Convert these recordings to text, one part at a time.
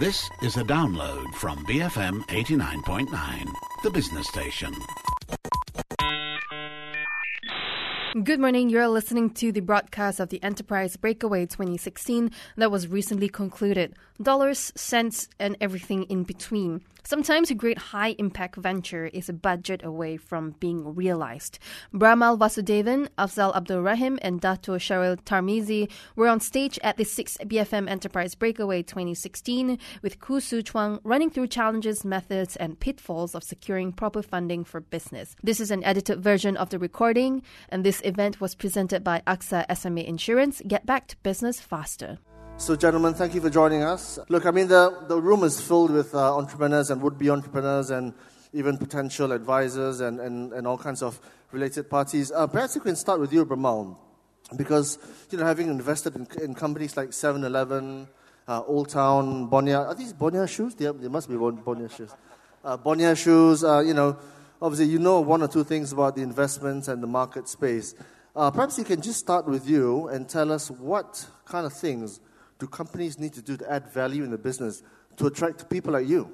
This is a download from BFM 89.9, the business station. Good morning. You're listening to the broadcast of the Enterprise Breakaway 2016 that was recently concluded. Dollars, cents, and everything in between. Sometimes a great high-impact venture is a budget away from being realized. Bramal Vasudevan, Afzal Abdul Rahim, and Dato Sharil Tarmizi were on stage at the 6th BFM Enterprise Breakaway 2016 with Khoo Su Chuang running through challenges, methods, and pitfalls of securing proper funding for business. This is an edited version of the recording, and this event was presented by AXA SMA Insurance. Get back to business faster. So, gentlemen, thank you for joining us. Look, I mean, the room is filled with entrepreneurs and would-be entrepreneurs and even potential advisors and all kinds of related parties. Perhaps we can start with you, Bramal, because, having invested in companies like 7-Eleven, Old Town, Bonia. Are these Bonia shoes? They must be Bonia shoes. Bonia shoes, obviously one or two things about the investments and the market space. Perhaps you can just start with you and tell us what kind of things do companies need to do to add value in the business to attract people like you?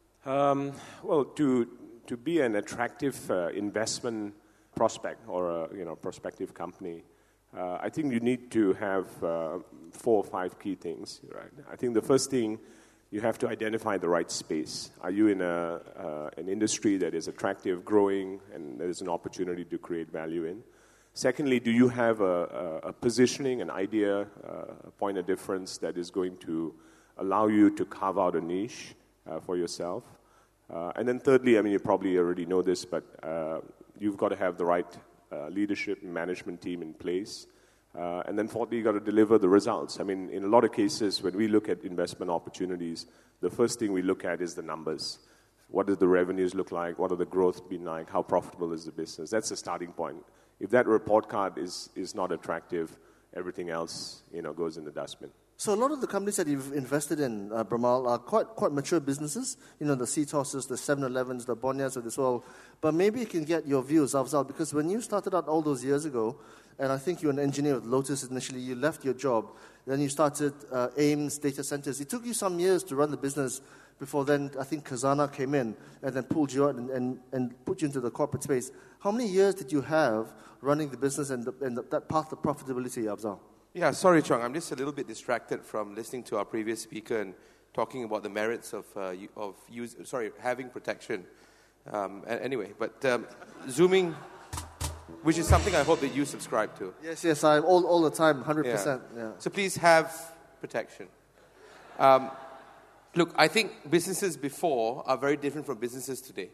Well, to be an attractive investment prospect or a prospective company, I think you need to have 4 or 5 key things. Right? I think the first thing, you have to identify the right space. Are you in an industry that is attractive, growing, and there is an opportunity to create value in? Secondly, do you have a positioning, an idea, a point of difference that is going to allow you to carve out a niche for yourself? And then thirdly, I mean, you probably already know this, but you've got to have the right leadership and management team in place. And then fourthly, you've got to deliver the results. I mean, in a lot of cases, when we look at investment opportunities, the first thing we look at is the numbers. What do the revenues look like? What are the growth been like? How profitable is the business? That's the starting point. If that report card is not attractive, everything else, goes in the dustbin. So a lot of the companies that you've invested in, Bramal, are quite mature businesses. The CTOSs, the 7-Elevens, the Bonias of this world. But maybe you can get your views, Afzal, because when you started out all those years ago, and I think you were an engineer with Lotus initially, you left your job, then you started AIMS Data Centers. It took you some years to run the business. Before then, I think Khazanah came in and then pulled you out and put you into the corporate space. How many years did you have running the business and that path of profitability, Afzal? Yeah, sorry, Chong. I'm just a little bit distracted from listening to our previous speaker and talking about the merits of having protection. Anyway, but zooming, which is something I hope that you subscribe to. Yes, I all the time, 100%. Yeah. So please have protection. Look, I think businesses before are very different from businesses today.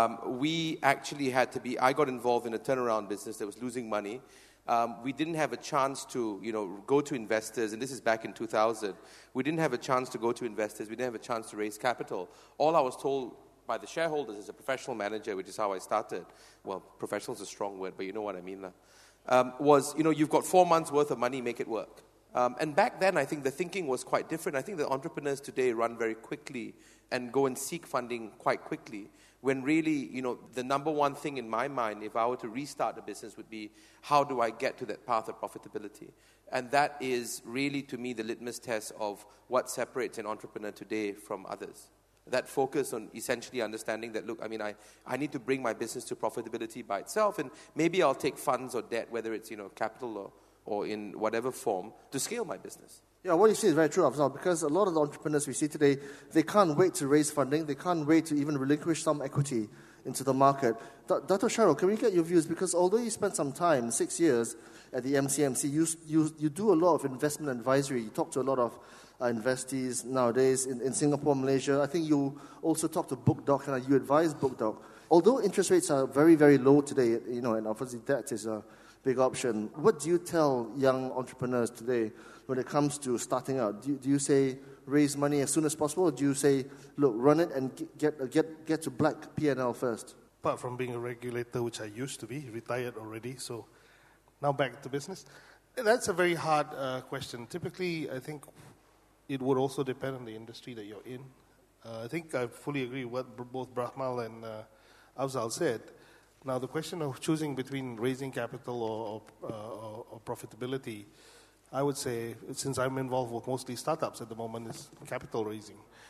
We actually I got involved in a turnaround business that was losing money. We didn't have a chance to, go to investors, and this is back in 2000. We didn't have a chance to go to investors. We didn't have a chance to raise capital. All I was told by the shareholders as a professional manager, which is how I started. Well, professional is a strong word, but you know what I mean. Was, you've got 4 months worth of money, make it work. And back then, I think the thinking was quite different. I think the entrepreneurs today run very quickly and go and seek funding quite quickly. When really, the number one thing in my mind, if I were to restart the business, would be how do I get to that path of profitability? And that is really, to me, the litmus test of what separates an entrepreneur today from others. That focus on essentially understanding that, look, I mean, I need to bring my business to profitability by itself, and maybe I'll take funds or debt, whether it's, capital or in whatever form, to scale my business. Yeah, what you say is very true, Afzal, because a lot of the entrepreneurs we see today, they can't wait to raise funding. They can't wait to even relinquish some equity into the market. Dato Sharil, can we get your views? Because although you spent some time, 6 years, at the MCMC, you do a lot of investment advisory. You talk to a lot of investees nowadays in Singapore, Malaysia. I think you also talk to BookDoc, and you advise BookDoc. Although interest rates are very, very low today, and obviously debt is a big option. What do you tell young entrepreneurs today when it comes to starting out? Do you say raise money as soon as possible, or do you say, look, run it and get to black P&L first? Apart from being a regulator, which I used to be, retired already, so now back to business. That's a very hard question. Typically, I think it would also depend on the industry that you're in. I think I fully agree with what both Bramal and Afzal said. Now, the question of choosing between raising capital or profitability, I would say, since I'm involved with mostly startups at the moment, is capital raising.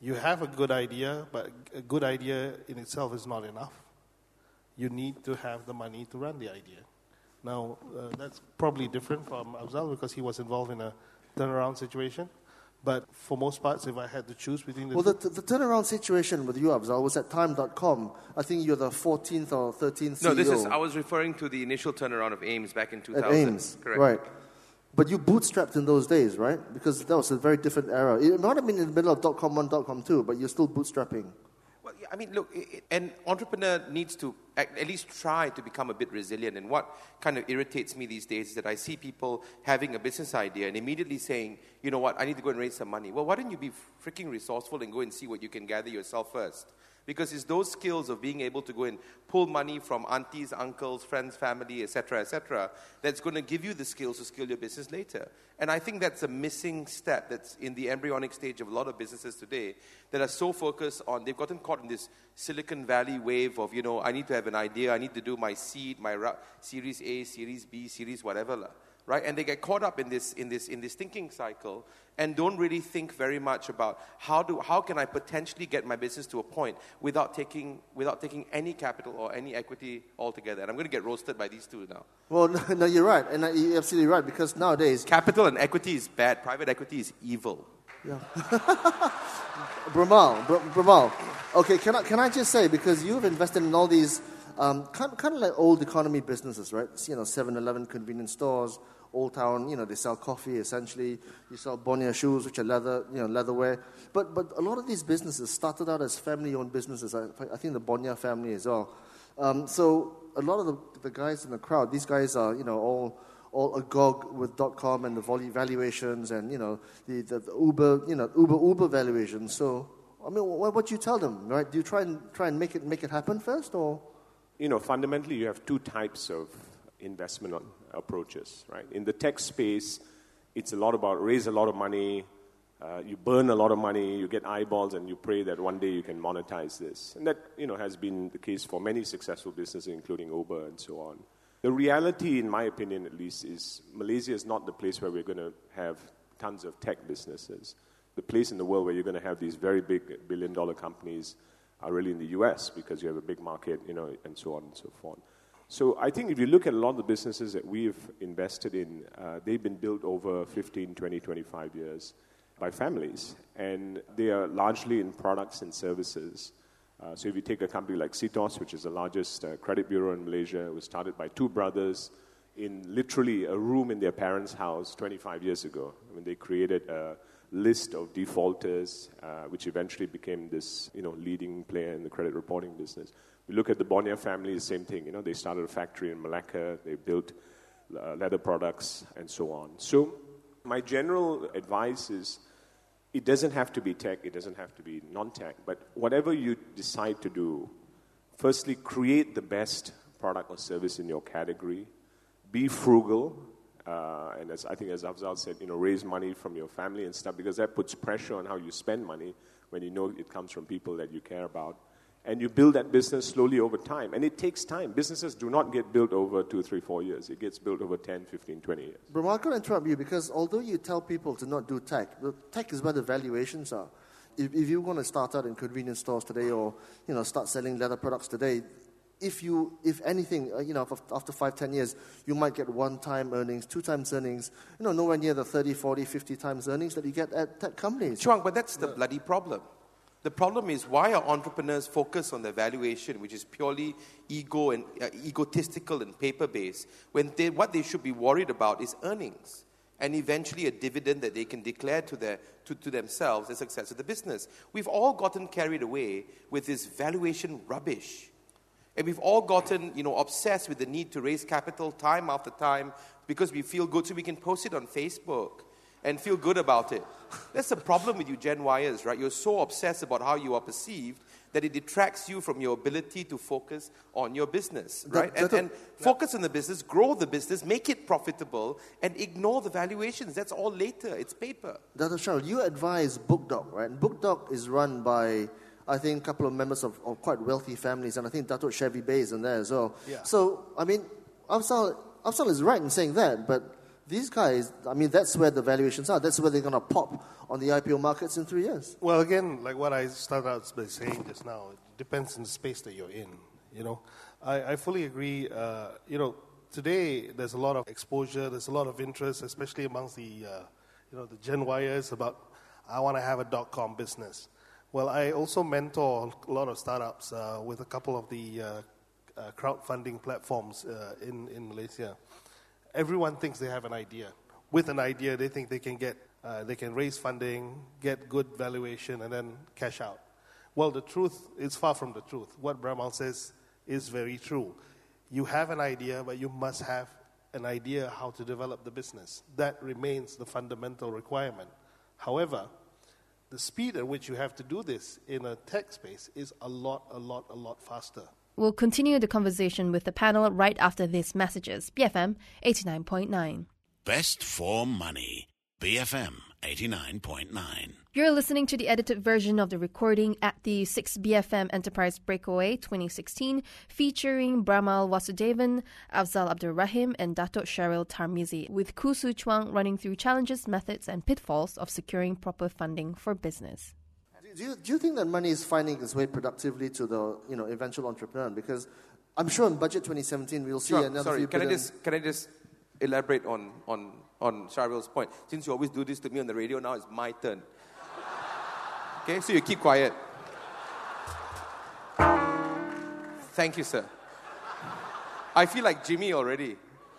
you have a good idea, but a good idea in itself is not enough. You need to have the money to run the idea. Now, that's probably different from Afzal because he was involved in a turnaround situation. But for most parts, if I had to choose between the two... the turnaround situation with you, Afzal, was at Time.com. I think you're the 14th or 13th CEO. No, I was referring to the initial turnaround of AIMS back in 2000. At AIMS, correct. Right. But you bootstrapped in those days, right? Because that was a very different era. It might have been in the middle of .com1, .com2, but you're still bootstrapping. Well, I mean, look, an entrepreneur needs to at least try to become a bit resilient. And what kind of irritates me these days is that I see people having a business idea and immediately saying, you know what, I need to go and raise some money. Well, why don't you be freaking resourceful and go and see what you can gather yourself first? Because it's those skills of being able to go and pull money from aunties, uncles, friends, family, etc., that's going to give you the skills to scale your business later. And I think that's a missing step that's in the embryonic stage of a lot of businesses today that are so focused on, they've gotten caught in this Silicon Valley wave of, you know, I need to have an idea, I need to do my seed, my Series A, Series B, Series whatever, right? And they get caught up in this thinking cycle and don't really think very much about how can I potentially get my business to a point without taking any capital or any equity altogether. And I'm going to get roasted by these two now. Well, no, you're right, and you're absolutely right, because nowadays... Capital and equity is bad. Private equity is evil. Yeah. Bramal. Okay, can I just say, because you've invested in all these kind of like old economy businesses, right? You know, 7-Eleven convenience stores, Old Town, you know, they sell coffee essentially. You sell Bonia shoes, which are leatherware. But a lot of these businesses started out as family-owned businesses. I think the Bonia family as well. So a lot of the guys in the crowd, these guys are, you know, all agog with .com and the valuations and, you know, the Uber valuations. So, I mean, what do you tell them, right? Do you try and make it happen first, or? You know, fundamentally, you have two types of investment approaches, right? In the tech space, it's a lot about raise a lot of money, you burn a lot of money, you get eyeballs, and you pray that one day you can monetize this. And that, you know, has been the case for many successful businesses, including Uber and so on. The reality, in my opinion at least, is Malaysia is not the place where we're going to have tons of tech businesses. The place in the world where you're going to have these very big billion-dollar companies are really in the US because you have a big market, you know, and so on and so forth. So I think if you look at a lot of the businesses that we've invested in, they've been built over 15, 20, 25 years by families. And they are largely in products and services. So if you take a company like Citos, which is the largest credit bureau in Malaysia, it was started by two brothers in literally a room in their parents' house 25 years ago. I mean, they created a list of defaulters, which eventually became this, you know, leading player in the credit reporting business. We look at the Bonia family, the same thing. You know, they started a factory in Malacca, they built leather products, and so on. So my general advice is, it doesn't have to be tech, it doesn't have to be non-tech, but whatever you decide to do, firstly, create the best product or service in your category, be frugal, and I think as Afzal said, you know, raise money from your family and stuff, because that puts pressure on how you spend money when you know it comes from people that you care about. And you build that business slowly over time. And it takes time. Businesses do not get built over 2, 3, 4 years. It gets built over 10, 15, 20 years. But I'm going to interrupt you, because although you tell people to not do tech, the tech is where the valuations are. If you want to start out in convenience stores today, or, you know, start selling leather products today, if anything, you know, after 5, 10 years, you might get 1-time earnings, 2 times earnings, you know, nowhere near the 30, 40, 50 times earnings that you get at tech companies. Chuang, but that's the bloody problem. The problem is, why are entrepreneurs focused on the valuation, which is purely ego and egotistical and paper-based, when what they should be worried about is earnings and eventually a dividend that they can declare to themselves as success of the business. We've all gotten carried away with this valuation rubbish. And we've all gotten, you know, obsessed with the need to raise capital time after time because we feel good so we can post it on Facebook and feel good about it. That's the problem with you Gen Yers, right? You're so obsessed about how you are perceived that it detracts you from your ability to focus on your business, right? And focus on the business, grow the business, make it profitable, and ignore the valuations. That's all later. It's paper. Dr. Cheryl, you advise BookDoc, right? And BookDoc is run by, I think, a couple of members of quite wealthy families, and I think Dato' Chevy Bay is in there as well. Yeah. So, I mean, Afzal is right in saying that, but these guys, I mean, that's where the valuations are. That's where they're going to pop on the IPO markets in 3 years. Well, again, like what I started out by saying just now, it depends on the space that you're in. I fully agree. Today there's a lot of exposure, there's a lot of interest, especially amongst the Gen Yers about, I want to have a .com business. Well, I also mentor a lot of startups with a couple of the crowdfunding platforms in Malaysia. Everyone thinks they have an idea. With an idea, they think they can raise funding, get good valuation, and then cash out. Well, the truth is far from the truth. What Bramal says is very true. You have an idea, but you must have an idea how to develop the business. That remains the fundamental requirement. However, the speed at which you have to do this in a tech space is a lot faster. We'll continue the conversation with the panel right after these messages. BFM 89.9. Best for money. BFM 89.9. You're listening to the edited version of the recording at the 6BFM Enterprise Breakaway 2016, featuring Bramal Vasudevan, Afzal Abdul Rahim, and Dato' Cheryl Tarmizi, with Khoo Su Chuang running through challenges, methods, and pitfalls of securing proper funding for business. Do you think that money is finding its way productively to the eventual entrepreneur? Because I'm sure in Budget 2017 we'll see another few billion. Can I just elaborate on Sharvil's point? Since you always do this to me on the radio, now it's my turn. Okay, so you keep quiet. Thank you, sir. I feel like Jimmy already.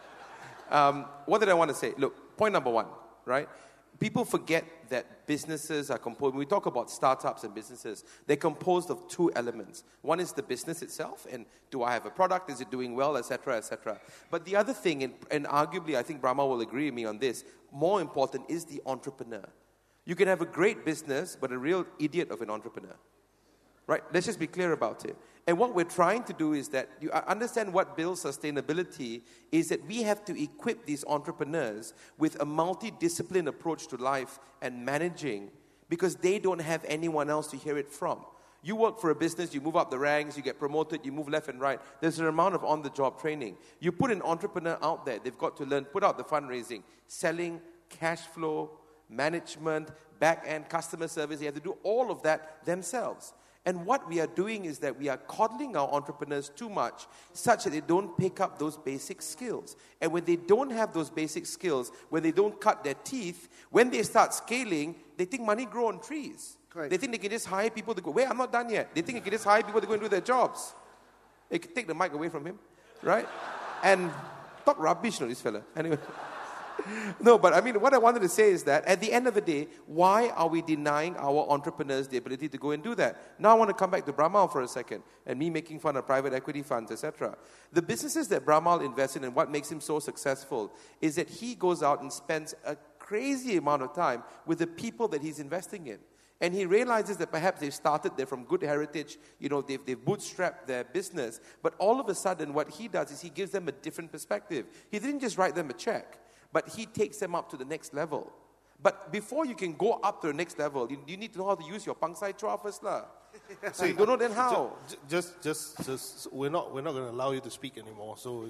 What did I want to say? Look, point number one, right? People forget that businesses are composed, when we talk about startups and businesses, they're composed of two elements. One is the business itself, and do I have a product, is it doing well, etc., etc. But the other thing, and arguably I think Brahma will agree with me on this, more important is the entrepreneur. You can have a great business, but a real idiot of an entrepreneur. Right? Let's just be clear about it. And what we're trying to do is that you understand what builds sustainability is that we have to equip these entrepreneurs with a multidisciplined approach to life and managing because they don't have anyone else to hear it from. You work for a business, you move up the ranks, you get promoted, you move left and right. There's an amount of on-the-job training. You put an entrepreneur out there, they've got to learn, put out the fundraising, selling, cash flow, management, back-end, customer service. They have to do all of that themselves. And what we are doing is that we are coddling our entrepreneurs too much such that they don't pick up those basic skills. And when they don't have those basic skills, when they don't cut their teeth, when they start scaling, they think money grow on trees. Correct. They think they can just hire people to go, wait, I'm not done yet. They think they can just hire people to go and do their jobs. They can take the mic away from him, right? And talk rubbish, this fella. Anyway. No, but I mean, what I wanted to say is that at the end of the day, why are we denying our entrepreneurs the ability to go and do that? Now I want to come back to Bramal for a second, and me making fun of private equity funds, etc. The businesses that Bramal invests in and what makes him so successful is that he goes out and spends a crazy amount of time with the people that he's investing in. And he realizes that perhaps they've started, they're from good heritage, they've bootstrapped their business, but all of a sudden what he does is he gives them a different perspective. He didn't just write them a check, but he takes them up to the next level. But before you can go up to the next level, you need to know how to use your pangsai chua first lah. So you don't know then how. Just we're not going to allow you to speak anymore. So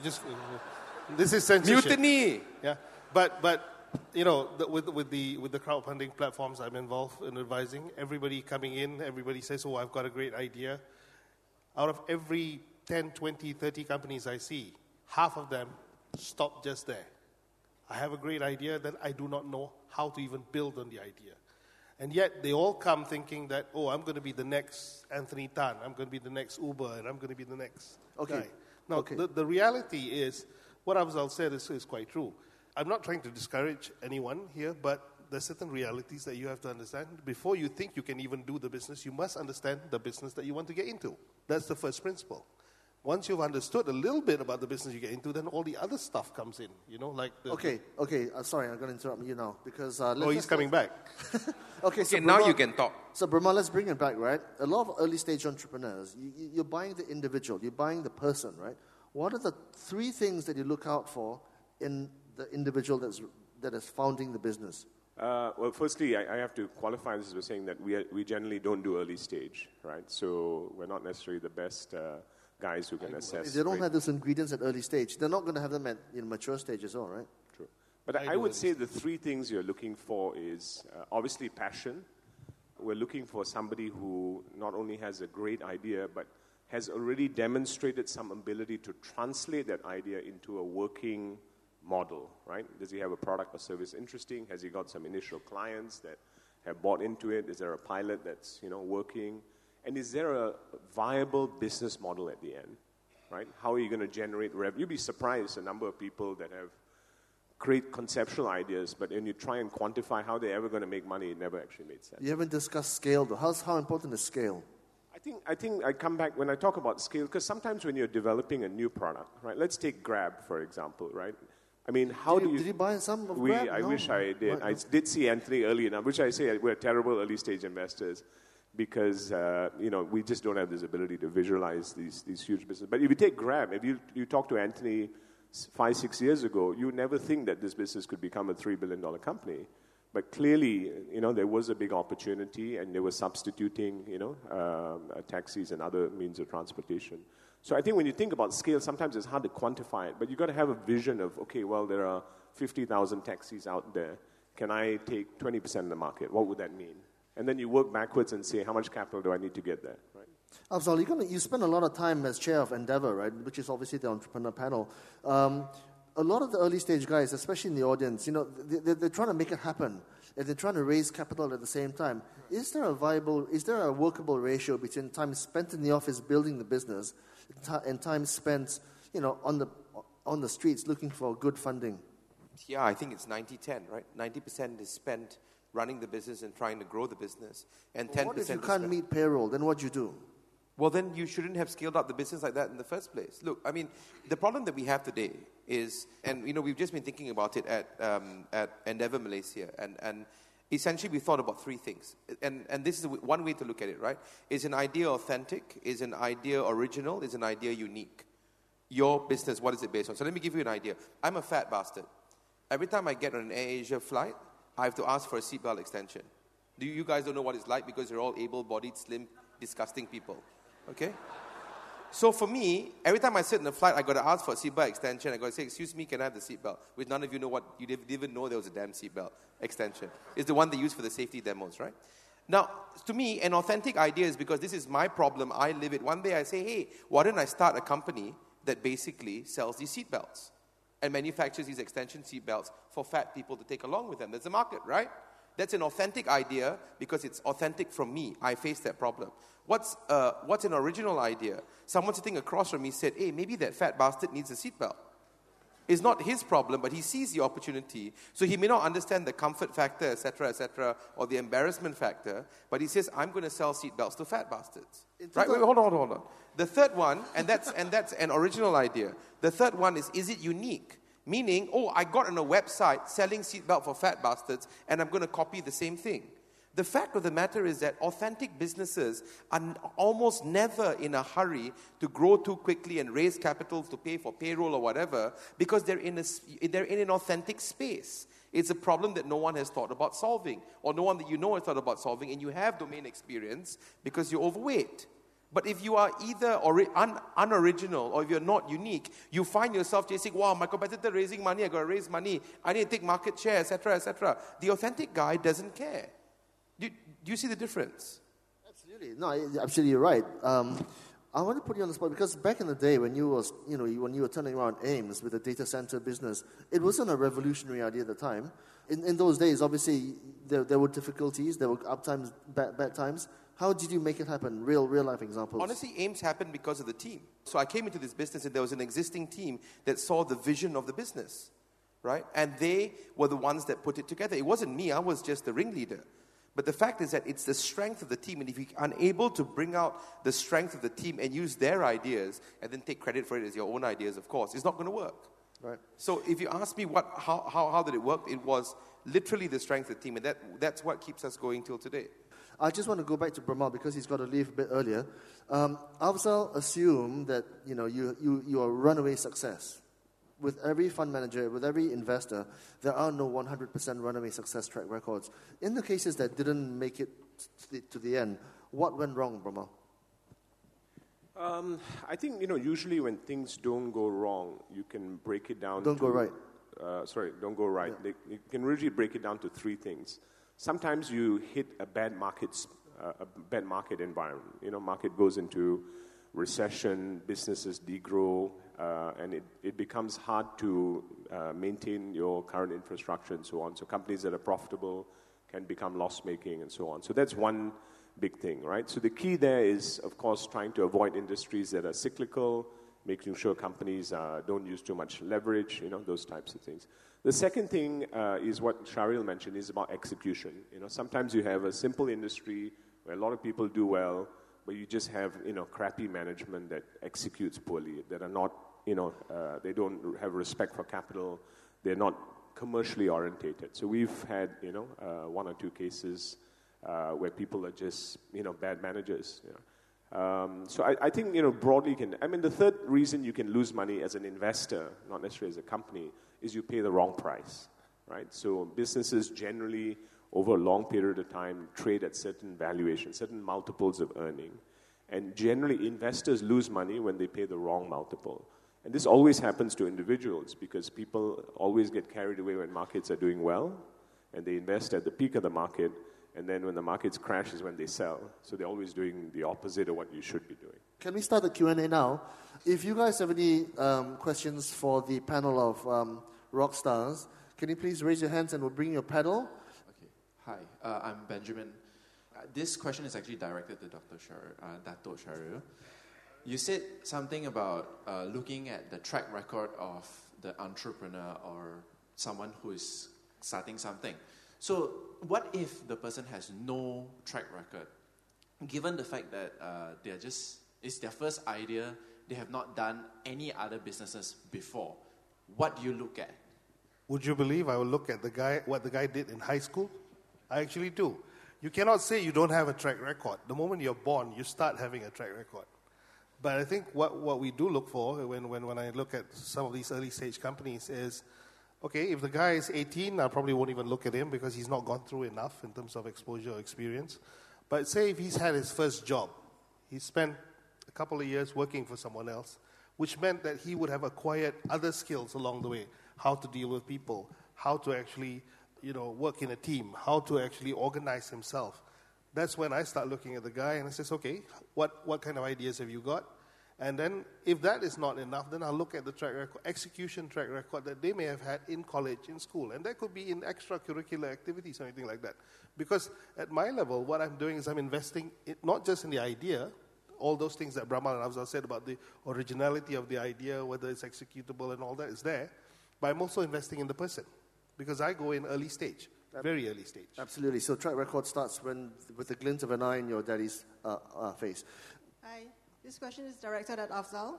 this is censorship. Mutiny. Yeah, but with the crowdfunding platforms I'm involved in advising, everybody coming in, everybody says, "Oh, I've got a great idea." Out of every 10, 20, 30 companies I see, half of them stop just there. I have a great idea that I do not know how to even build on the idea. And yet they all come thinking that, oh, I'm going to be the next Anthony Tan, I'm going to be the next Uber, and I'm going to be the next guy. Now, the reality is, what Afzal said is quite true. I'm not trying to discourage anyone here, but there's certain realities that you have to understand. Before you think you can even do the business, you must understand the business that you want to get into. That's the first principle. Once you've understood a little bit about the business you get into, then all the other stuff comes in, sorry, I'm going to interrupt you now because... he's coming back. So now you can talk. So, Brahma, let's bring it back, right? A lot of early-stage entrepreneurs, you're buying the individual, you're buying the person, right? What are the three things that you look out for in the individual that is founding the business? Well, firstly, I have to qualify this by saying that we generally don't do early stage, right? So we're not necessarily the best... guys who can assess. If they don't have those ingredients at early stage, they're not going to have them at mature stage as well, right? True. But I would say the three things you're looking for is obviously passion. We're looking for somebody who not only has a great idea, but has already demonstrated some ability to translate that idea into a working model, right? Does he have a product or service interesting? Has he got some initial clients that have bought into it? Is there a pilot that's, working? And is there a viable business model at the end, right? How are you going to generate revenue? You'd be surprised the number of people that have great conceptual ideas, but when you try and quantify how they're ever going to make money, it never actually made sense. You haven't discussed scale, though. How important is scale? I think I come back when I talk about scale, because sometimes when you're developing a new product, right? Let's take Grab, for example, right? I mean, Did you buy some of Grab? I wish I did. I did see Anthony early enough, which I say we're terrible early-stage investors because, we just don't have this ability to visualize these huge businesses. But if you take Grab, if you talk to Anthony 5-6 years ago, you would never think that this business could become a $3 billion company. But clearly, there was a big opportunity, and they were substituting, taxis and other means of transportation. So I think when you think about scale, sometimes it's hard to quantify it, but you've got to have a vision of, okay, well, there are 50,000 taxis out there. Can I take 20% of the market? What would that mean? And then you work backwards and say, how much capital do I need to get there, right? Afzal, you spend a lot of time as chair of Endeavour, right, which is obviously the entrepreneur panel. A lot of the early stage guys, especially in the audience, they're trying to make it happen, and they're trying to raise capital at the same time. Is there a workable ratio between time spent in the office building the business and time spent, on the streets looking for good funding? Yeah, I think it's 90-10, right? 90% is spent running the business and trying to grow the business, and 10% What if you can't meet payroll? Then what do you do? Well, then you shouldn't have scaled up the business like that in the first place. Look, I mean, the problem that we have today is, and we've just been thinking about it at Endeavour Malaysia, and essentially we thought about three things. And this is one way to look at it, right? Is an idea authentic? Is an idea original? Is an idea unique? Your business, what is it based on? So let me give you an idea. I'm a fat bastard. Every time I get on an AirAsia flight, I have to ask for a seatbelt extension. You guys don't know what it's like because you're all able-bodied, slim, disgusting people. Okay? So for me, every time I sit in a flight, I got to ask for a seatbelt extension. I got to say, excuse me, can I have the seatbelt? Which none of you know you didn't even know there was a damn seatbelt extension. It's the one they use for the safety demos, right? Now, to me, an authentic idea is because this is my problem. I live it. One day I say, hey, why don't I start a company that basically sells these seatbelts and manufactures these extension seatbelts for fat people to take along with them? There's a market, right? That's an authentic idea because it's authentic from me. I face that problem. What's an original idea? Someone sitting across from me said, hey, maybe that fat bastard needs a seatbelt. It's not his problem, but he sees the opportunity. So he may not understand the comfort factor, etc., or the embarrassment factor, but he says, I'm going to sell seatbelts to fat bastards. Right? Wait, hold on. The third one, and that's an original idea. The third one is it unique? Meaning, I got on a website selling seatbelt for fat bastards, and I'm going to copy the same thing. The fact of the matter is that authentic businesses are almost never in a hurry to grow too quickly and raise capital to pay for payroll or whatever, because they're in an authentic space. It's a problem that no one has thought about solving, or no one that you know has thought about solving, and you have domain experience because you're overweight. But if you are either unoriginal or if you're not unique, you find yourself chasing, wow, my competitor raising money, I got to raise money, I need to take market share, etc., etc. The authentic guy doesn't care. Do you see the difference? Absolutely. No, absolutely, you're right. I want to put you on the spot because back in the day when you were turning around AIMS with the data center business, it wasn't a revolutionary idea at the time. In those days, obviously, there were difficulties, there were up times, bad times. How did you make it happen? Real life examples. Honestly, AIMS happened because of the team. So I came into this business and there was an existing team that saw the vision of the business, right? And they were the ones that put it together. It wasn't me. I was just the ringleader. But the fact is that it's the strength of the team, and if you're unable to bring out the strength of the team and use their ideas and then take credit for it as your own ideas, of course, it's not going to work. Right. So if you ask me how did it work, it was literally the strength of the team, and that's what keeps us going till today. I just want to go back to Bramal because he's got to leave a bit earlier. Afzal assumed that you are a runaway success. With every fund manager, with every investor, there are no 100% runaway success track records. In the cases that didn't make it to the end, what went wrong, Bramal? I think, usually when things don't go wrong, you can break it down. Don't go right. don't go right. You can really break it down to three things. Sometimes you hit a bad market environment. Market goes into recession, businesses degrow, and it becomes hard to maintain your current infrastructure and so on. So companies that are profitable can become loss-making and so on. So that's one big thing, right? So the key there is, of course, trying to avoid industries that are cyclical, making sure companies don't use too much leverage, those types of things. The second thing is what Shahril mentioned, is about execution. Sometimes you have a simple industry where a lot of people do well, but you just have, crappy management that executes poorly, that are not, they don't have respect for capital, they're not commercially orientated. So we've had, one or two cases where people are just, bad managers. So I think, broadly the third reason you can lose money as an investor, not necessarily as a company, is you pay the wrong price, right? So businesses generally, over a long period of time, trade at certain valuations, certain multiples of earning. And generally, investors lose money when they pay the wrong multiple. And this always happens to individuals because people always get carried away when markets are doing well, and they invest at the peak of the market, and then when the markets crash is when they sell. So they're always doing the opposite of what you should be doing. Can we start the Q&A now? If you guys have any questions for the panel of rock stars, can you please raise your hands and we'll bring your paddle? Hi, I'm Benjamin. This question is actually directed to Dato' Shahril. You said something about looking at the track record of the entrepreneur or someone who is starting something. So what if the person has no track record? Given the fact that it's their first idea, they have not done any other businesses before, what do you look at? Would you believe I will look at what the guy did in high school? I actually do. You cannot say you don't have a track record. The moment you're born, you start having a track record. But I think what we do look for when I look at some of these early stage companies is, okay, if the guy is 18, I probably won't even look at him because he's not gone through enough in terms of exposure or experience. But say if he's had his first job, he spent a couple of years working for someone else, which meant that he would have acquired other skills along the way, how to deal with people, how to actually work in a team, how to actually organize himself. That's when I start looking at the guy and I says, okay, what kind of ideas have you got? And then if that is not enough, then I'll look at the track record, execution track record that they may have had in college, in school. And that could be in extracurricular activities or anything like that. Because at my level, what I'm doing is I'm investing not just in the idea, all those things that Brahma and Afzal said about the originality of the idea, whether it's executable and all that is there, but I'm also investing in the person. Because I go in early stage, very early stage. Absolutely. So track record starts with the glint of an eye in your daddy's face. Hi. This question is directed at Afzal.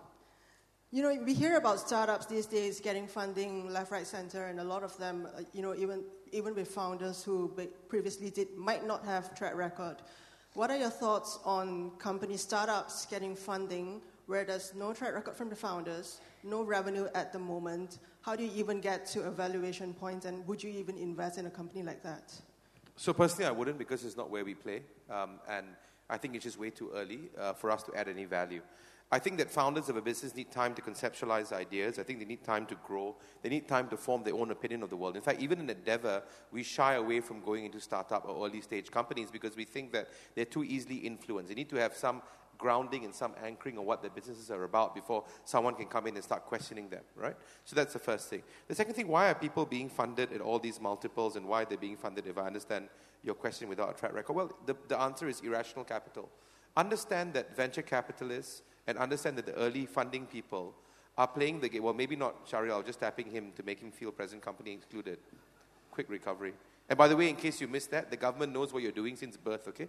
We hear about startups these days getting funding left, right, center, and a lot of them, even with founders who previously might not have track record. What are your thoughts on company startups getting funding where there's no track record from the founders, no revenue at the moment? How do you even get to a valuation point, and would you even invest in a company like that? So personally, I wouldn't because it's not where we play. And I think it's just way too early for us to add any value. I think that founders of a business need time to conceptualize ideas. I think they need time to grow. They need time to form their own opinion of the world. In fact, even in Endeavour, we shy away from going into startup or early stage companies because we think that they're too easily influenced. They need to have some grounding and some anchoring of what their businesses are about before someone can come in and start questioning them, right? So that's the first thing. The second thing, why are people being funded at all these multiples and why they're being funded, if I understand your question without a track record? Well, the answer is irrational capital. Understand that venture capitalists and understand that the early funding people are playing the game. Well, maybe not Shahril, I was just tapping him to make him feel present company excluded. Quick recovery. And by the way, in case you missed that, the government knows what you're doing since birth, okay?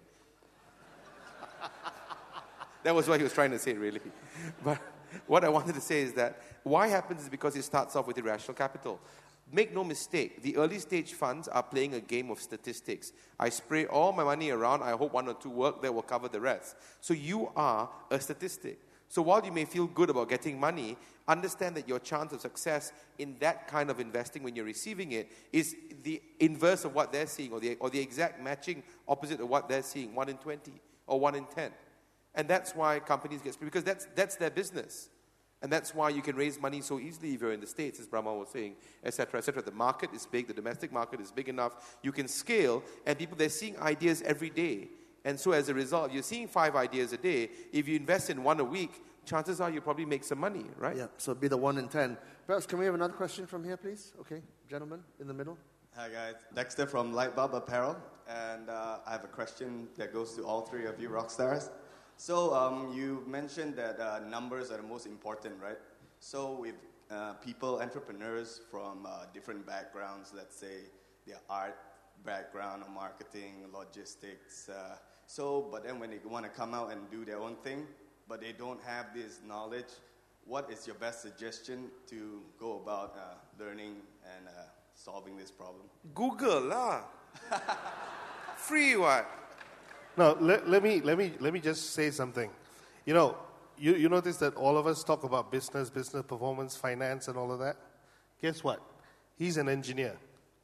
That was what he was trying to say, really. But what I wanted to say is that why happens is because it starts off with irrational capital. Make no mistake, the early stage funds are playing a game of statistics. I spray all my money around, I hope one or two work, that will cover the rest. So you are a statistic. So while you may feel good about getting money, understand that your chance of success in that kind of investing when you're receiving it is the inverse of what they're seeing, or the exact matching opposite of what they're seeing, 1 in 20 or 1 in 10. And that's why companies get sprayed, because that's their business. And that's why you can raise money so easily if you're in the States, as Brahma was saying, etc., etc. The market is big, the domestic market is big enough, you can scale, and people, they're seeing ideas every day. And so as a result, you're seeing 5 ideas a day. If you invest in 1 a week, chances are you'll probably make some money, right? Yeah, so it'd be the 1 in 10. Perhaps can we have another question from here, please? Okay, gentleman in the middle. Hi guys, Dexter from Lightbulb Apparel, and I have a question that goes to all 3 of you rock stars. So you mentioned that numbers are the most important, right? So with people, entrepreneurs from different backgrounds, let's say their art background or marketing, logistics, but then when they want to come out and do their own thing, but they don't have this knowledge, what is your best suggestion to go about learning and solving this problem? Google lah. Free what? No, let me just say something. You know, you notice that all of us talk about business performance, finance, and all of that. Guess what? He's an engineer.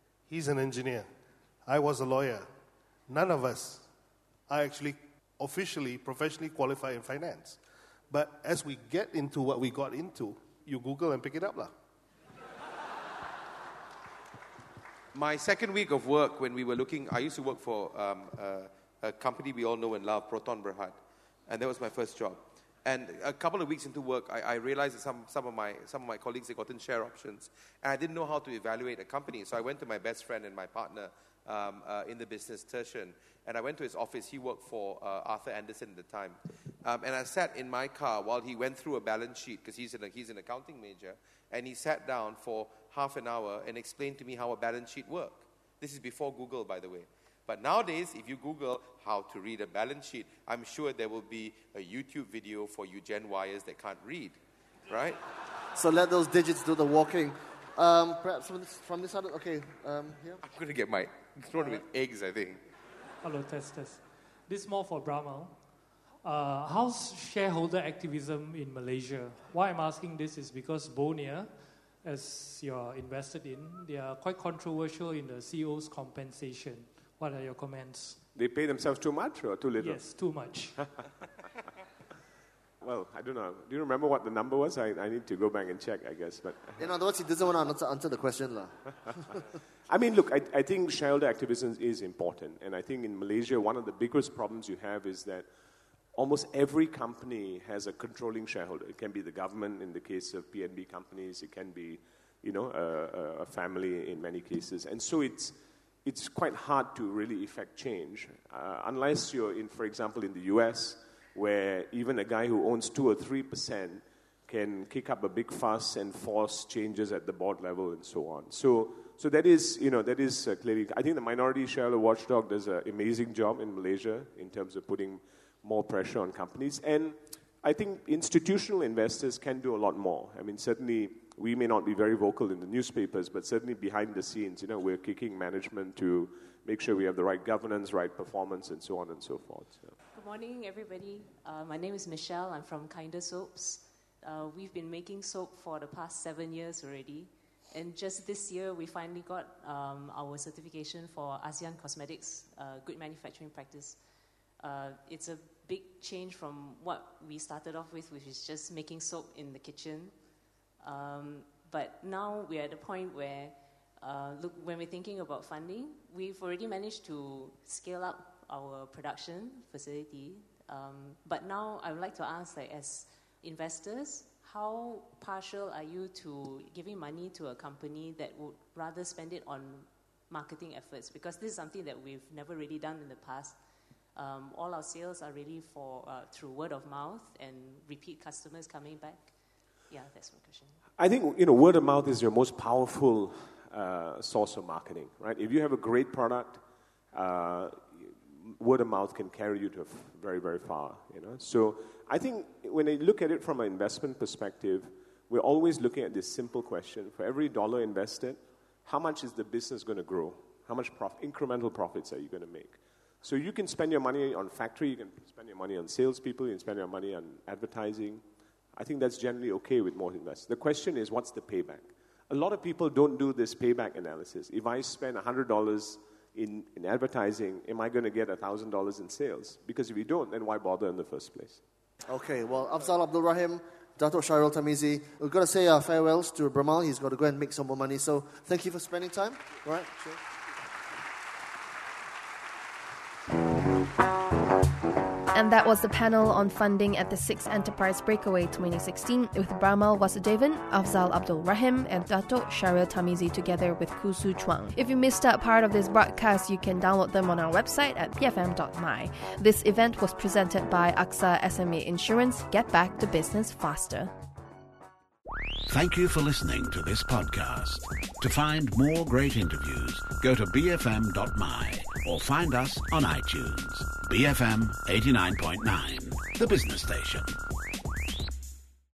I was a lawyer. None of us are actually officially, professionally qualified in finance. But as we get into what we got into, you Google and pick it up lah. My second week of work when we were looking, I used to work for a company we all know and love, Proton Berhad. And that was my first job. And a couple of weeks into work, I realized that some of my colleagues had gotten share options. And I didn't know how to evaluate a company. So I went to my best friend and my partner in the business, Tershan. And I went to his office. He worked for Arthur Andersen at the time. And I sat in my car while he went through a balance sheet, because he's an accounting major. And he sat down for half an hour and explained to me how a balance sheet worked. This is before Google, by the way. But nowadays, if you Google how to read a balance sheet, I'm sure there will be a YouTube video for you Gen Yers that can't read, right? So let those digits do the walking. Perhaps from this side, okay, here. I'm going to get my thrown with eggs, I think. Hello, test. This is more for Brahma. How's shareholder activism in Malaysia? Why I'm asking this is because Bonia, as you're invested in, they are quite controversial in the CEO's compensation. What are your comments? They pay themselves too much or too little? Yes, too much. Well, I don't know. Do you remember what the number was? I need to go back and check, I guess. But in other words, he doesn't want to answer the question. I mean, look, I think shareholder activism is important. And I think in Malaysia, one of the biggest problems you have is that almost every company has a controlling shareholder. It can be the government in the case of PNB companies. It can be, a family in many cases. And so it's quite hard to really effect change unless you're in, for example, in the US, where even a guy who owns 2 or 3% can kick up a big fuss and force changes at the board level and so on. So that is clearly. I think the Minority Shareholder Watchdog does an amazing job in Malaysia in terms of putting more pressure on companies. And I think institutional investors can do a lot more. I mean, certainly we may not be very vocal in the newspapers, but certainly behind the scenes, we're kicking management to make sure we have the right governance, right performance, and so on and so forth. So. Good morning, everybody. My name is Michelle. I'm from Kinder Soaps. We've been making soap for the past 7 years already. And just this year, we finally got our certification for ASEAN Cosmetics Good Manufacturing Practice. It's a big change from what we started off with, which is just making soap in the kitchen. But now we're at the point where, when we're thinking about funding, we've already managed to scale up our production facility. But now I would like to ask, as investors, how partial are you to giving money to a company that would rather spend it on marketing efforts? Because this is something that we've never really done in the past. All our sales are really through word of mouth and repeat customers coming back. Yeah, that's my question. I think, word of mouth is your most powerful source of marketing, right? If you have a great product, word of mouth can carry you to very, very far, So I think when I look at it from an investment perspective, we're always looking at this simple question. For every dollar invested, how much is the business going to grow? How much incremental profits are you going to make? So you can spend your money on factory, you can spend your money on salespeople, you can spend your money on advertising. I think that's generally okay with most investors. The question is, what's the payback? A lot of people don't do this payback analysis. If I spend $100 in advertising, am I going to get $1,000 in sales? Because if you don't, then why bother in the first place? Okay, well, Afzal Abdul Rahim, Dato' Shahril Tamizi. We've got to say our farewells to Bramal. He's got to go and make some more money. So thank you for spending time. All right. Sure. And that was the panel on funding at the 6th Enterprise Breakaway 2016 with Bramal Vasudevan, Afzal Abdul Rahim, and Dato' Shahril Tamizi together with Khoo Su Chuang. If you missed out part of this broadcast, you can download them on our website at bfm.my. This event was presented by AXA SMA Insurance. Get back to business faster. Thank you for listening to this podcast. To find more great interviews, go to bfm.my or find us on iTunes. BFM 89.9, the business station.